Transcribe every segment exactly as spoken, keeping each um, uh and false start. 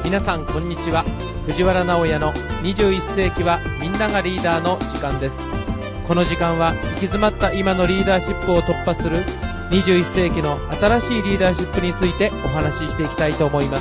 皆さんこんにちは。藤原直也のにじゅういっ世紀はみんながリーダーの時間です。この時間は行き詰まった今のリーダーシップを突破するにじゅういっ世紀の新しいリーダーシップについてお話ししていきたいと思います。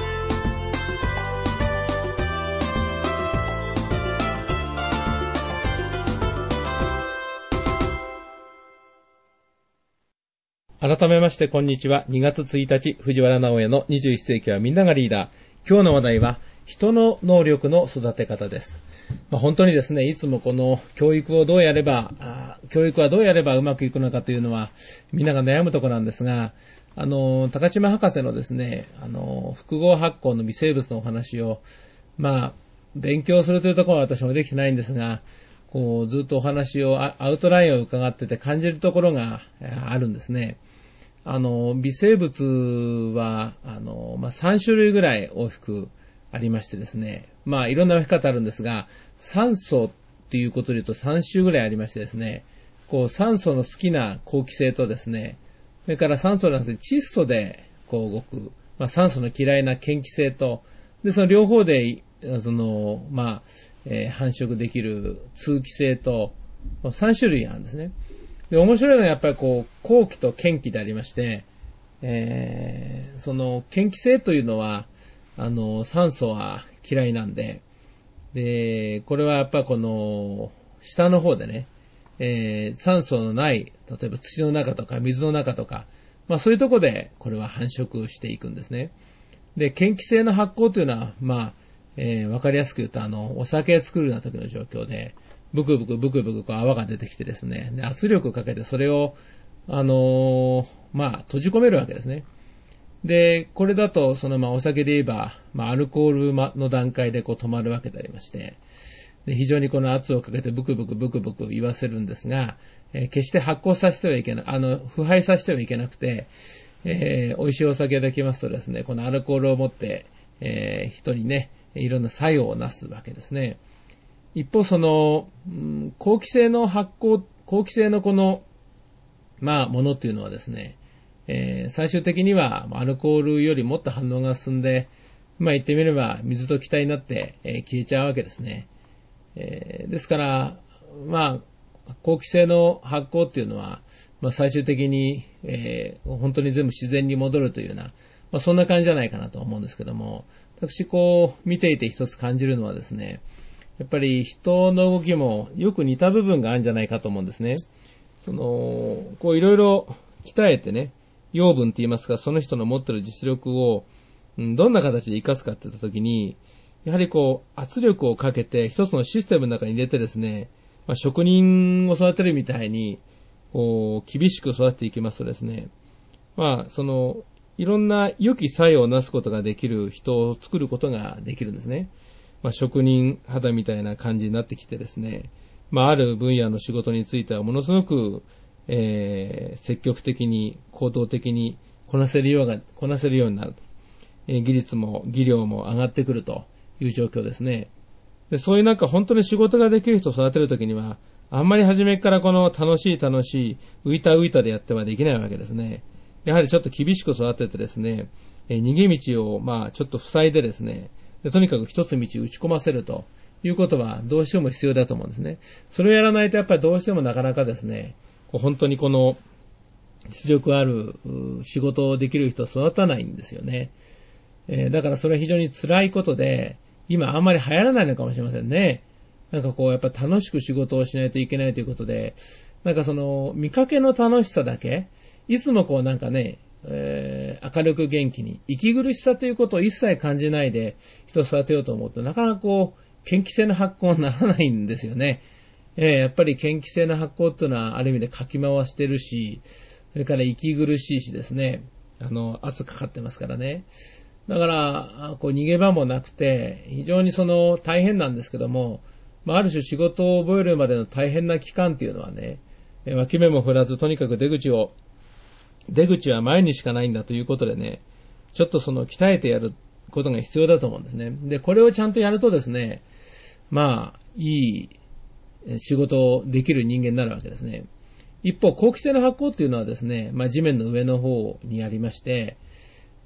改めましてこんにちは。にがつついたち、藤原直也のにじゅういっ世紀はみんながリーダー。今日の話題は人の能力の育て方です。まあ、本当にですね、いつもこの教育をどうやればあ、教育はどうやればうまくいくのかというのはみんなが悩むところなんですが、あの高島博士のですね、あの複合発酵の微生物のお話をまあ勉強するというところは私もできてないんですが、こうずっとお話をアウトラインを伺ってて感じるところがあるんですね。あの微生物はあの、まあ、さん種類ぐらい大きくありましてですね、まあいろんな分け方あるんですが、酸素っていうことで言うとさん種ぐらいありましてですね、こう酸素の好きな好気性とですね、それから酸素のなくて窒素でこう動く、まあ、酸素の嫌いな嫌気性と、でその両方でそのまあ、えー、繁殖できる通気性とさん種類あるんですね。で、面白いのはやっぱりこう、好気と嫌気でありまして、えー、その、嫌気性というのは、あの、酸素は嫌いなんで、で、これはやっぱこの、下の方でね、えー、酸素のない、例えば土の中とか水の中とか、まあそういうところで、これは繁殖していくんですね。で、嫌気性の発酵というのは、まあ、えー、わかりやすく言うと、あの、お酒作るような時の状況で、ブクブクブクブクこう泡が出てきてですね、で圧力をかけてそれを、あのー、まあ、閉じ込めるわけですね。で、これだと、そのまあ、お酒で言えば、まあ、アルコールの段階でこう止まるわけでありまして、で非常にこの圧をかけてブクブクブクブク言わせるんですが、えー、決して発酵させてはいけない、あの、腐敗させてはいけなくて、えー、美味しいお酒できますとですね、このアルコールを持って、えー、人にね、いろんな作用をなすわけですね。一方、その、うん、好気性の発酵、好気性のこの、まあ、ものというのはですね、えー、最終的にはアルコールよりもっと反応が進んで、まあ言ってみれば水と気体になって、えー、消えちゃうわけですね。えー、ですから、まあ、好気性の発酵っていうのは、まあ最終的に、えー、本当に全部自然に戻るというような、まあそんな感じじゃないかなと思うんですけども、私こう見ていて一つ感じるのはですね、やっぱり人の動きもよく似た部分があるんじゃないかと思うんですね。その、こういろいろ鍛えてね、養分って言いますか、その人の持っている実力を、うん、どんな形で活かすかって言ったときに、やはりこう圧力をかけて一つのシステムの中に入れてですね、まあ、職人を育てるみたいに、こう厳しく育てていきますとですね、まあその、いろんな良き作用をなすことができる人を作ることができるんですね。まあ、職人肌みたいな感じになってきてですね、まあ、ある分野の仕事についてはものすごく、えー、積極的に行動的にこなせるようがこなせるようになると、えー、技術も技量も上がってくるという状況ですね。で、そういうなんか本当に仕事ができる人を育てるときには、あんまり初めからこの楽しい楽しい浮いた浮いたでやってはできないわけですね。やはりちょっと厳しく育ててですね、えー、逃げ道をまあちょっと塞いでですね。でとにかく一つ道打ち込ませるということはどうしても必要だと思うんですね。それをやらないとやっぱりどうしてもなかなかですね、こう本当にこの実力ある仕事をできる人は育たないんですよね。えー、だからそれは非常に辛いことで、今あんまり流行らないのかもしれませんね。なんかこうやっぱ楽しく仕事をしないといけないということで、なんかその見かけの楽しさだけ、いつもこうなんかね、えー、明るく元気に息苦しさということを一切感じないで人を育てようと思うとなかなかこう嫌気性の発酵にならないんですよね。えー、やっぱり嫌気性の発酵っていうのはある意味でかき回してるし、それから息苦しいしですね、あの圧かかってますからね。だからこう逃げ場もなくて非常にその大変なんですけども、まあ、ある種仕事を覚えるまでの大変な期間っていうのはね、脇目も振らずとにかく出口を出口は前にしかないんだということでね、ちょっとその鍛えてやることが必要だと思うんですね。で、これをちゃんとやるとですね、まあ、いい仕事をできる人間になるわけですね。一方、好気性の発酵っていうのはですね、まあ地面の上の方にありまして、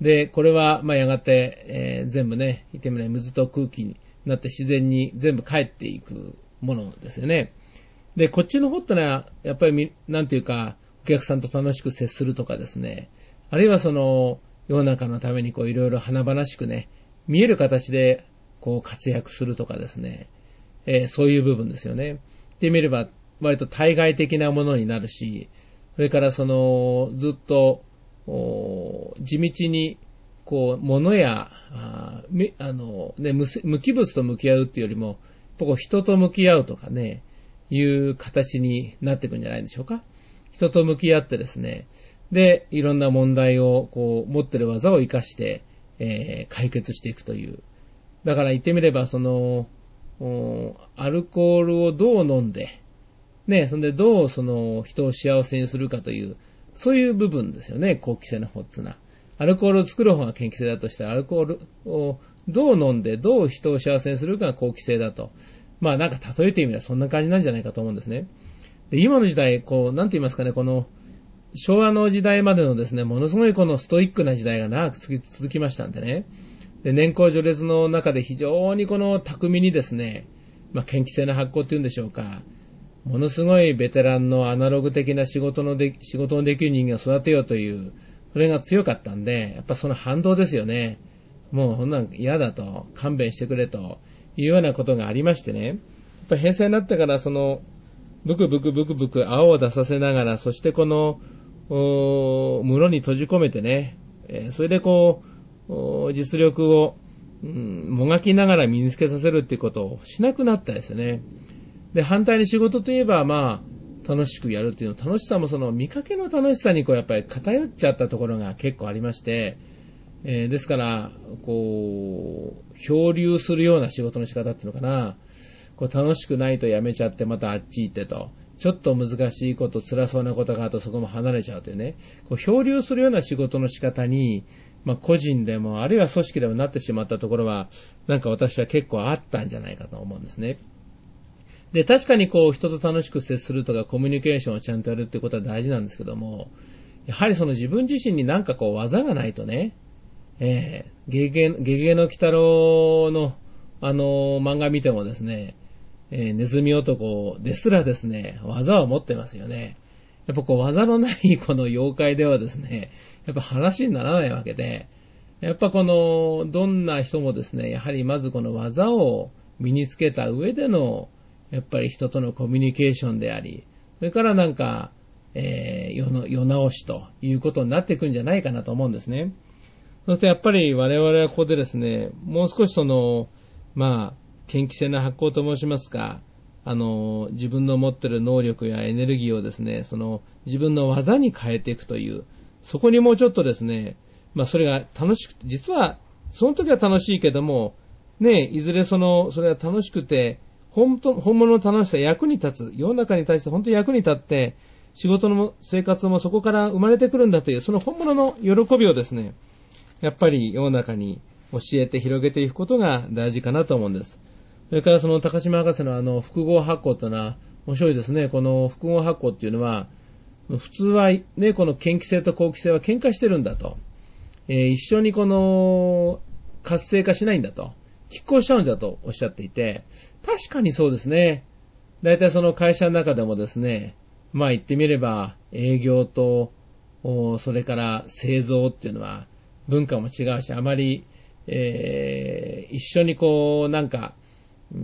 で、これは、まあ、やがて、えー、全部ね、言ってみれば水と空気になって自然に全部帰っていくものですよね。で、こっちの方ってのは、やっぱり、なんていうか、お客さんと楽しく接するとかですね、あるいはその、世の中のためにこう、いろいろ華々しくね、見える形で、こう、活躍するとかですね、えー、そういう部分ですよね。言ってみれば、割と対外的なものになるし、それからその、ずっと、地道に、こう、物や、あ, あの、ね、無機物と向き合うっていうよりも、こう人と向き合うとかね、いう形になっていくんじゃないでしょうか。人と向き合ってですね、で、いろんな問題を、こう、持ってる技を活かして、えー、解決していくという。だから言ってみれば、その、アルコールをどう飲んで、ね、そんでどうその人を幸せにするかという、そういう部分ですよね、好気性の方っていうのは。アルコールを作る方が嫌気性だとしたら、アルコールをどう飲んで、どう人を幸せにするかが好気性だと。まあなんか例えてみればそんな感じなんじゃないかと思うんですね。で、今の時代、こう、なんて言いますかね、この、昭和の時代までのですね、ものすごいこのストイックな時代が長く続きましたんでね。で、年功序列の中で非常にこの巧みにですね、まあ嫌気性の発行っていうんでしょうか。ものすごいベテランのアナログ的な仕事ので、仕事のできる人間を育てようという、それが強かったんで、やっぱその反動ですよね。もうこんなん嫌だと、勘弁してくれというようなことがありましてね。やっぱ平成になってからその、ブクブクブクブク泡を出させながら、そしてこの、室に閉じ込めてね、えー、それでこう、実力を、うん、もがきながら身につけさせるっていうことをしなくなったですよね。で、反対に仕事といえば、まあ、楽しくやるっていうの、楽しさもその見かけの楽しさにこう、やっぱり偏っちゃったところが結構ありまして、えー、ですから、こう、漂流するような仕事の仕方っていうのかな、こう楽しくないとやめちゃってまたあっち行ってと、ちょっと難しいこと、辛そうなことがあるとそこも離れちゃうというね、こう漂流するような仕事の仕方に、まあ個人でも、あるいは組織でもなってしまったところは、なんか私は結構あったんじゃないかと思うんですね。で、確かにこう人と楽しく接するとかコミュニケーションをちゃんとやるってことは大事なんですけども、やはりその自分自身になんかこう技がないとね、えー、ゲゲゲゲの鬼太郎のあのー、漫画見てもですね、えー、ネズミ男ですらですね、技を持ってますよね。やっぱこう技のないこの妖怪ではですね、やっぱ話にならないわけで、やっぱこの、どんな人もですね、やはりまずこの技を身につけた上での、やっぱり人とのコミュニケーションであり、それからなんか、えー、世の、世直しということになっていくんじゃないかなと思うんですね。そしてやっぱり我々はここでですね、もう少しその、まあ、嫌気性の発行と申しますか、あの、自分の持っている能力やエネルギーをですね、その、自分の技に変えていくという、そこにもうちょっとですね、まあそれが楽しくて、実は、その時は楽しいけども、ね、いずれその、それは楽しくて、本当、本物の楽しさ、役に立つ、世の中に対して本当に役に立って、仕事の生活もそこから生まれてくるんだという、その本物の喜びをですね、やっぱり世の中に教えて広げていくことが大事かなと思うんです。それからその高島博士のあの複合発酵というのは面白いですね。この複合発酵っていうのは、普通はね、この嫌気性と好気性は喧嘩してるんだと。えー、一緒にこの活性化しないんだと。拮抗しちゃうんだとおっしゃっていて、確かにそうですね。だいたいその会社の中でもですね、まあ言ってみれば営業と、それから製造っていうのは文化も違うし、あまり、えー、一緒にこうなんか、うん、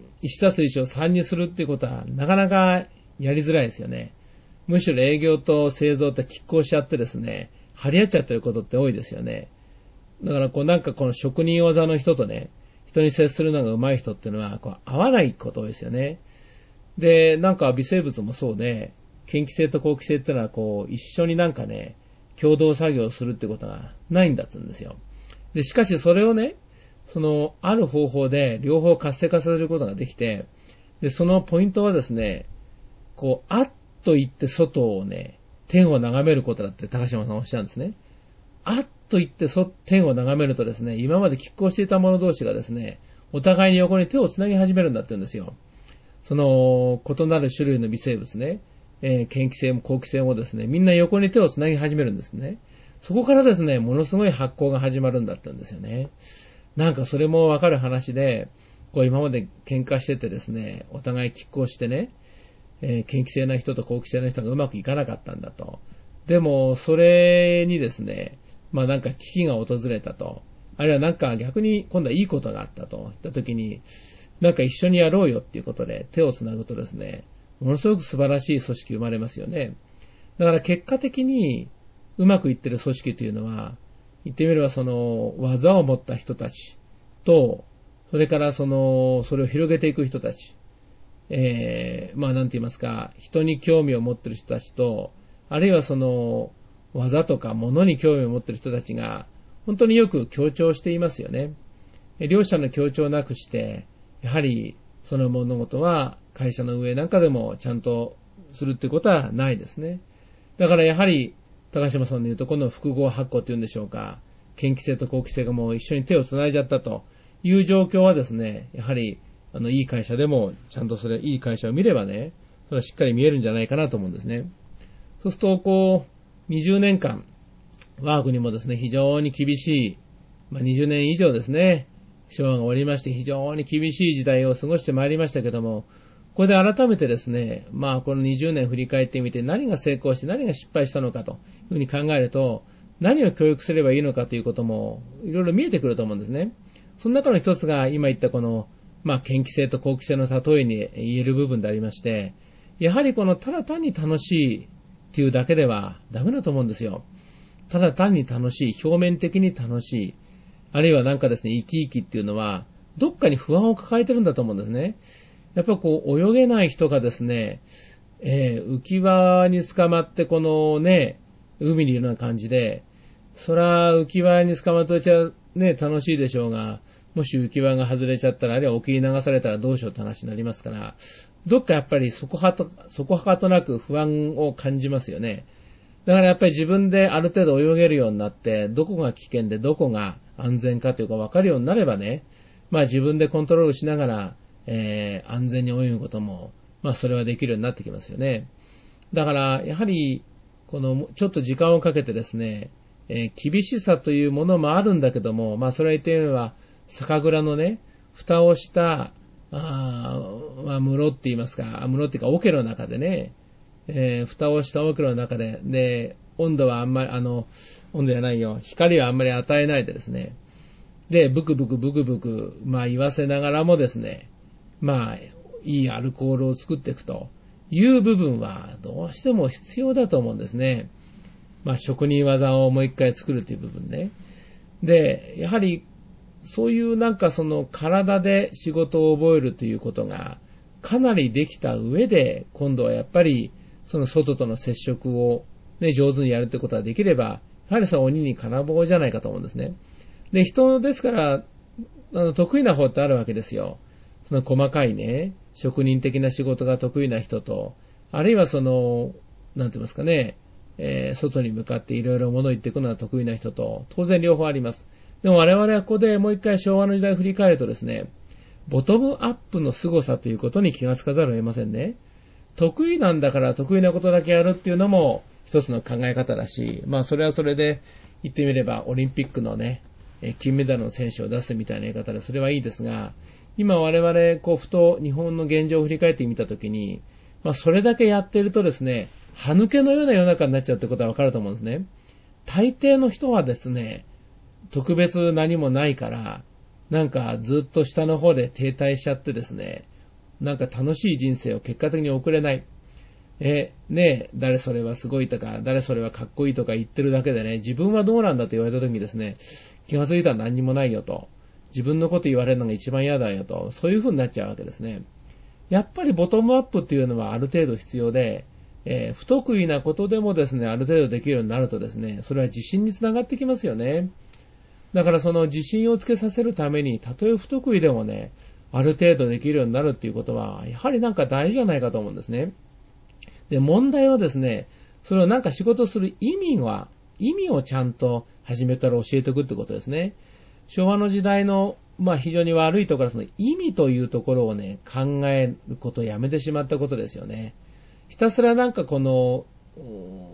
一冊一を三にするっていうことはなかなかやりづらいですよね。むしろ営業と製造って拮抗しちゃってですね、張り合っちゃってることって多いですよね。だからこうなんかこの職人技の人とね、人に接するのが上手い人っていうのはこう合わないこと多いですよね。で、なんか微生物もそうで、嫌気性と好気性っていうのはこう一緒になんかね、共同作業をするってことがないんだって言うんですよ。で、しかしそれをね、そのある方法で両方活性化させることができて、で、そのポイントはですね、こう、あっと言って外をね、天を眺めることだって高島さんおっしゃるんですね。あっと言って天を眺めるとですね、今まで拮抗していた者同士がですね、お互いに横に手をつなぎ始めるんだって言うんですよ。その異なる種類の微生物ね、えー、嫌気性も好気性もですね、みんな横に手をつなぎ始めるんですね。 そこからですね、ものすごい発行が始まるんだったんですよね。なんかそれもわかる話で、こう今まで喧嘩しててですね、お互い拮抗してね、えー、嫌気性な人と好気性な人がうまくいかなかったんだと。でも、それにですね、まあなんか危機が訪れたと。あるいはなんか逆に今度はいいことがあったと。言った時に、なんか一緒にやろうよっていうことで手をつなぐとですね、ものすごく素晴らしい組織生まれますよね。だから結果的にうまくいってる組織というのは、言ってみればその技を持った人たちと、それからその、それを広げていく人たち、えー、まあなんて言いますか、人に興味を持ってる人たちと、あるいはその技とか物に興味を持ってる人たちが本当によく協調していますよね。両者の協調なくして、やはりその物事は会社の運営なんかでもちゃんとするってことはないですね。だからやはり高島さんの言うとこの複合発行っていうんでしょうか、嫌気性と好気性がもう一緒に手をつないじゃったという状況はですね、やはりあのいい会社でもちゃんとそれいい会社を見ればね、それはしっかり見えるんじゃないかなと思うんですね。そうするとこうにじゅうねんかん我が国もですね非常に厳しい、まあ、にじゅうねん以上ですね、昭和が終わりまして非常に厳しい時代を過ごしてまいりましたけども、これで改めてですね、まあこのにじゅうねん振り返ってみて何が成功して何が失敗したのかというふうに考えると、何を教育すればいいのかということもいろいろ見えてくると思うんですね。その中の一つが今言ったこのまあ嫌気性と好気性の例えに言える部分でありまして、やはりこのただ単に楽しいっていうだけではダメだと思うんですよ。ただ単に楽しい、表面的に楽しい、あるいはなんかですね、生き生きっていうのはどっかに不安を抱えてるんだと思うんですね。やっぱこう泳げない人がですね、えー、浮き輪に捕まってこのね、海にいるような感じで、そら浮き輪に捕まってちゃね、楽しいでしょうが、もし浮き輪が外れちゃったら、あるいは沖に流されたらどうしようって話になりますから、どっかやっぱりそこはと、そこはかとなく不安を感じますよね。だからやっぱり自分である程度泳げるようになって、どこが危険でどこが安全かというか分かるようになればね、まあ自分でコントロールしながら、えー、安全に泳ぐことも、まあそれはできるようになってきますよね。だからやはり、このちょっと時間をかけてですね、えー、厳しさというものもあるんだけども、まあそれは言ってみれば、酒蔵のね、蓋をした、あまあ、室って言いますか、室っていうか桶の中でね、えー、蓋をした桶の中で、で、温度はあんまり、あの、温度じゃないよ、光はあんまり与えないでですね、で、ブクブクブクブク、まあ言わせながらもですね、まあ、いいアルコールを作っていくという部分はどうしても必要だと思うんですね。まあ職人技をもう一回作るという部分ね。で、やはりそういうなんかその体で仕事を覚えるということがかなりできた上で、今度はやっぱりその外との接触を、ね、上手にやるということができれば、やはりさ鬼に金棒じゃないかと思うんですね。で、人ですから、あの得意な方ってあるわけですよ。その細かいね、職人的な仕事が得意な人と、あるいはその、なんて言いますかね、えー、外に向かっていろいろ物を言っていくのが得意な人と、当然両方あります。でも我々はここでもう一回昭和の時代を振り返るとですね、ボトムアップの凄さということに気がつかざるを得ませんね。得意なんだから得意なことだけやるっていうのも一つの考え方だし、まあそれはそれで言ってみればオリンピックのね、金メダルの選手を出すみたいな言い方でそれはいいですが、今我々こうふと日本の現状を振り返ってみたときに、まあそれだけやっているとですね、歯抜けのような世の中になっちゃうってことはわかると思うんですね。大抵の人はですね、特別何もないから、なんかずっと下の方で停滞しちゃってですね、なんか楽しい人生を結果的に送れない。え、ねえ、誰それはすごいとか、誰それはかっこいいとか言ってるだけでね、自分はどうなんだと言われた時にですね、気がついたら何にもないよと。自分のこと言われるのが一番嫌だよと。そういう風になっちゃうわけですね。やっぱりボトムアップっていうのはある程度必要で、えー、不得意なことでもですね、ある程度できるようになるとですね、それは自信につながってきますよね。だからその自信をつけさせるために、たとえ不得意でもね、ある程度できるようになるっていうことは、やはりなんか大事じゃないかと思うんですね。で、問題はですね、それをなんか仕事する意味は、意味をちゃんと初めから教えておくってことですね。昭和の時代の、まあ非常に悪いところはその意味というところをね、考えることをやめてしまったことですよね。ひたすらなんかこの、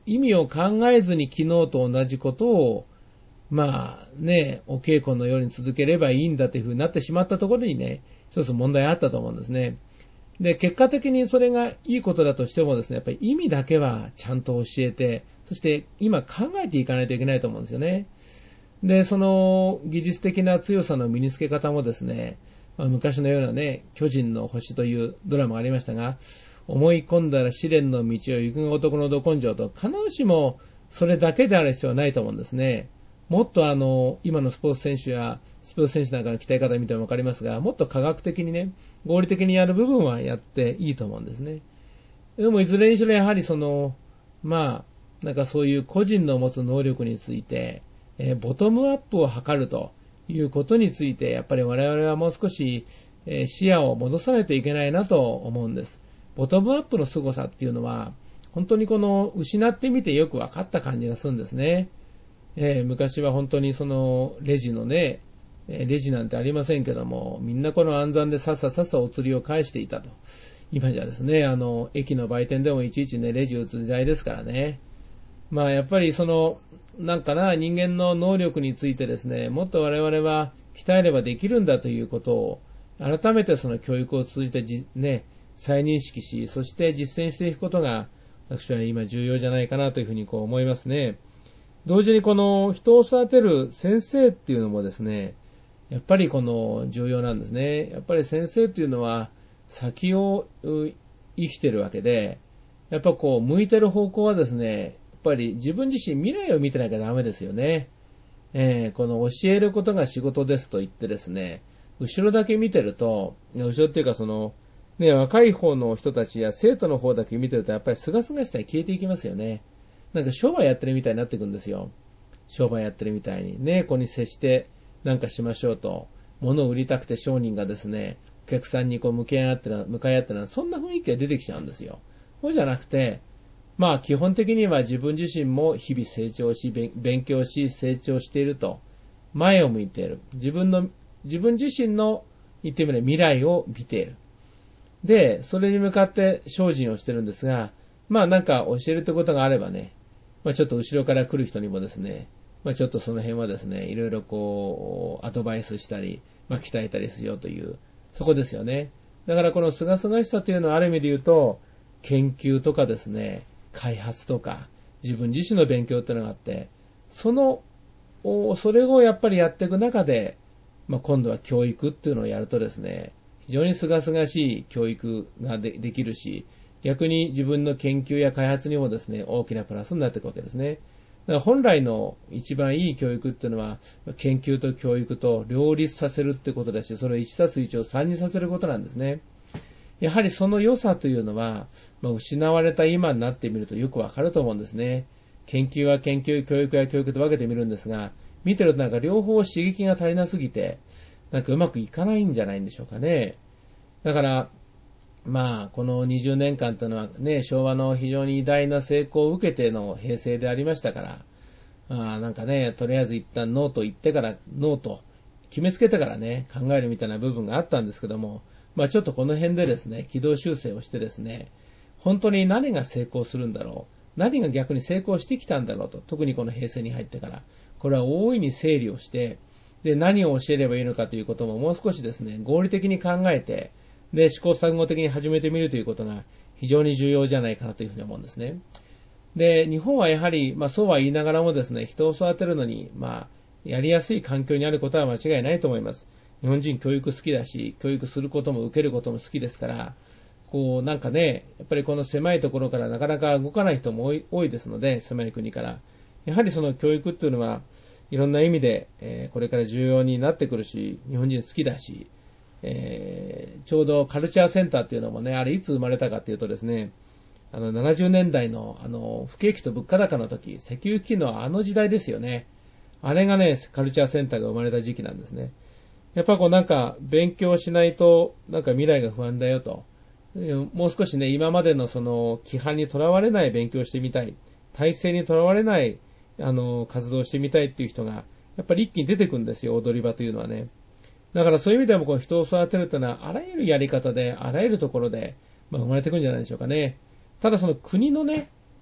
意味を考えずに昨日と同じことを、まあね、お稽古のように続ければいいんだというふうになってしまったところにね、一つ問題あったと思うんですね。で、結果的にそれがいいことだとしてもですね、やっぱり意味だけはちゃんと教えて、そして今考えていかないといけないと思うんですよね。で、その技術的な強さの身につけ方もですね、まあ、昔のようなね、巨人の星というドラマがありましたが、思い込んだら試練の道を行くが男のど根性と、必ずしもそれだけである必要はないと思うんですね。もっとあの、今のスポーツ選手や、スポーツ選手なんかの鍛え方を見てもわかりますが、もっと科学的にね、合理的にやる部分はやっていいと思うんですね。でもいずれにしろやはりその、まあ、なんかそういう個人の持つ能力について、えー、ボトムアップを図るということについて、やっぱり我々はもう少し、えー、視野を戻さないといけないなと思うんです。ボトムアップの凄さっていうのは、本当にこの失ってみてよく分かった感じがするんですね。えー、昔は本当にそのレジのね、レジなんてありませんけども、みんなこの暗算でさっささっさお釣りを返していたと。今じゃですね、あの、駅の売店でもいちいちね、レジ打つ時代ですからね。まあやっぱりその、なんかな、人間の能力についてですね、もっと我々は鍛えればできるんだということを、改めてその教育を通じてじ、ね、再認識し、そして実践していくことが、私は今重要じゃないかなというふうにこう思いますね。同時にこの人を育てる先生っていうのもですね、やっぱりこの重要なんですね。やっぱり先生っていうのは先を生きてるわけで、やっぱこう向いてる方向はですね、やっぱり自分自身未来を見てなきゃダメですよね。えー、この教えることが仕事ですと言ってですね、後ろだけ見てると、後ろっていうかその、ね、若い方の人たちや生徒の方だけ見てるとやっぱり清々しさが消えていきますよね。なんか商売やってるみたいになっていくんですよ。商売やってるみたいに。ね、子に接してなんかしましょうと。物を売りたくて商人がですね、お客さんにこう向き合ってな、向かい合ってな、そんな雰囲気が出てきちゃうんですよ。そうじゃなくて、まあ基本的には自分自身も日々成長し、勉強し、成長していると。前を向いている。自分の、自分自身の言ってみれば未来を見ている。で、それに向かって精進をしてるんですが、まあなんか教えるってことがあればね、まあちょっと後ろから来る人にもですね、まあちょっとその辺はですね、いろいろこう、アドバイスしたり、まあ鍛えたりしようという、そこですよね。だからこの清々しさというのはある意味で言うと、研究とかですね、開発とか、自分自身の勉強っていうのがあって、その、それをやっぱりやっていく中で、まあ今度は教育っていうのをやるとですね、非常に清々しい教育が で, できるし、逆に自分の研究や開発にもですね、大きなプラスになっていくわけですね。だから本来の一番いい教育っていうのは、研究と教育と両立させるってことだし、それをいちたすいちをさんにさせることなんですね。やはりその良さというのは、まあ、失われた今になってみるとよくわかると思うんですね。研究は研究、教育は教育と分けてみるんですが、見てるとなんか両方刺激が足りなすぎて、なんかうまくいかないんじゃないんでしょうかね。だから、まあ、このにじゅうねんかんというのはね、昭和の非常に偉大な成功を受けての平成でありましたから、まあ、なんかね、とりあえず一旦ノーと言ってから、ノーと決めつけてからね、考えるみたいな部分があったんですけども、まあちょっとこの辺でですね、軌道修正をしてですね、本当に何が成功するんだろう、何が逆に成功してきたんだろうと、特にこの平成に入ってから、これは大いに整理をして、で、何を教えればいいのかということももう少しですね、合理的に考えて、で、試行錯誤的に始めてみるということが非常に重要じゃないかなというふうに思うんですね。で、日本はやはり、まあそうは言いながらもですね、人を育てるのに、まあ、やりやすい環境にあることは間違いないと思います。日本人教育好きだし、教育することも受けることも好きですから、こうなんかね、やっぱりこの狭いところからなかなか動かない人も多い、多いですので、狭い国から。やはりその教育っていうのは、いろんな意味で、えー、これから重要になってくるし、日本人好きだし、えー、ちょうどカルチャーセンターっていうのもね、あれいつ生まれたかっていうとですね、あのななじゅうねんだいのあの不景気と物価高の時、石油危機のあの時代ですよね。あれがね、カルチャーセンターが生まれた時期なんですね。やっぱこうなんか勉強しないとなんか未来が不安だよと。もう少しね、今までのその規範にとらわれない勉強してみたい。体制にとらわれないあの活動してみたいっていう人がやっぱり一気に出てくるんですよ、踊り場というのはね。だからそういう意味でもこの人を育てるというのはあらゆるやり方で、あらゆるところで、まあ、生まれてくるんじゃないでしょうかね。ただその国のね、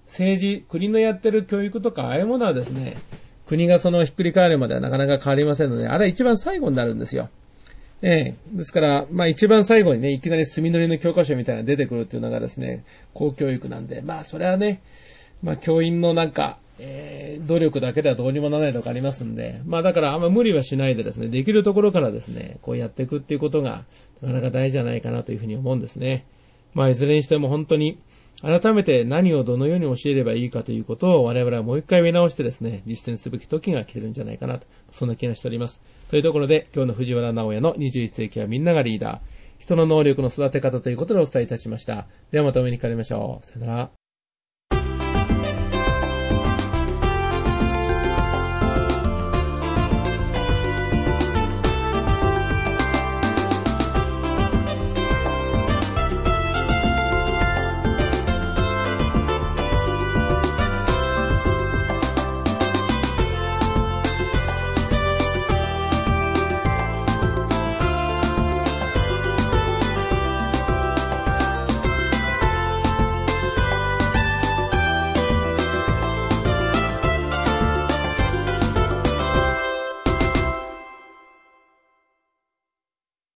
政治、国のやってる教育とか、ああいうものはですね、国がそのひっくり返るまではなかなか変わりませんので、あれは一番最後になるんですよ。ええ、ですから、まあ一番最後にね、いきなり墨塗りの教科書みたいなのが出てくるっていうのがですね、公教育なんで、まあそれはね、まあ教員のなんか、えー、努力だけではどうにもならないとかありますんで、まあだからあんま無理はしないでですね、できるところからですね、こうやっていくっていうことが、なかなか大事じゃないかなというふうに思うんですね。まあいずれにしても本当に、改めて何をどのように教えればいいかということを我々はもう一回見直してですね、実践すべき時が来てるんじゃないかなと、そんな気がしております。というところで、今日の藤原直也のにじゅういっ世紀はみんながリーダー、人の能力の育て方ということでお伝えいたしました。ではまたお目にかかりましょう。さよなら。